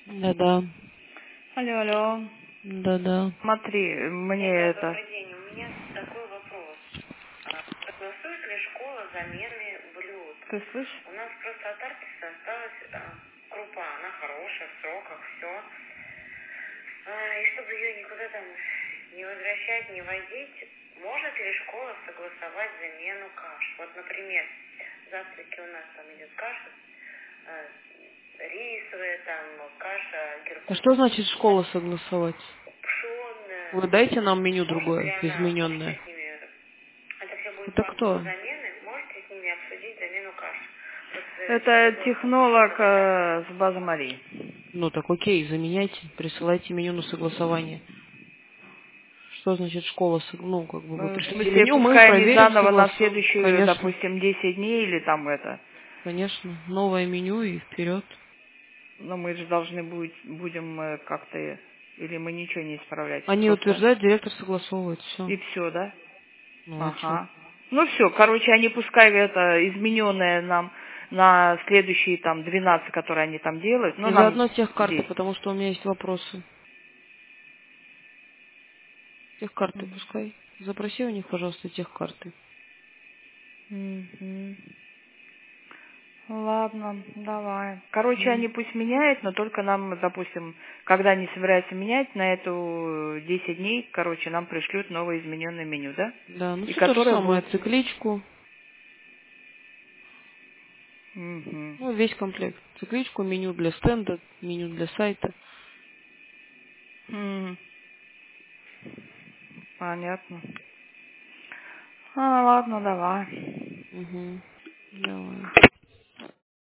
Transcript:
Да-да. Алло, алло. Да-да. Смотри, мне это... Добрый день. У меня такой вопрос. Согласует ли школа замены блюд? Ты слышишь? У нас просто от Аркиса осталась крупа. Она хорошая, в сроках, все. И чтобы ее никуда там не возвращать, не возить, может ли школа согласовать замену каш? Вот, например, завтраки у нас там идет каша, рисовая, там, каша, А геркулес, что значит школа согласовать? пшенная. Вы дайте нам меню Может ли другое, она, можете измененное. с ними, это все будет Это по ходу кто? замены, можете с ними обсудить замену каш? Вот, Это чтобы технолог согласовать. с базы Марии. Ну так окей, заменяйте, присылайте меню на согласование. Что значит школа? Ну, как бы вы В пришлите смысле, меню, мы пускай они проверим, заново на согласуем. следующую, Конечно, допустим, 10 дней или там это. конечно. Новое меню и вперед. Но мы же должны будем как-то... Или мы ничего не исправлять, Они просто... утверждают, директор согласовывает, все. И все, да? Ну а что? Ага. Ну все, короче, они пускай это измененное нам на следующие там 12, которые они там делают, ну И нам заодно техкарты, 10. потому что у меня есть вопросы. Техкарты пускай. Запроси у них, пожалуйста, техкарты. Мгм. Ладно, давай. Короче, Мгм. они пусть меняют, но только нам, допустим, когда они собираются менять, на эту 10 дней, короче, нам пришлют новое измененное меню, да? Да, ну И все то же которое самое. будет... Цикличку, Мгм. ну весь комплект. Цикличку, меню для стенда, меню для сайта. М, Понятно. Ладно, давай. Угу. Давай.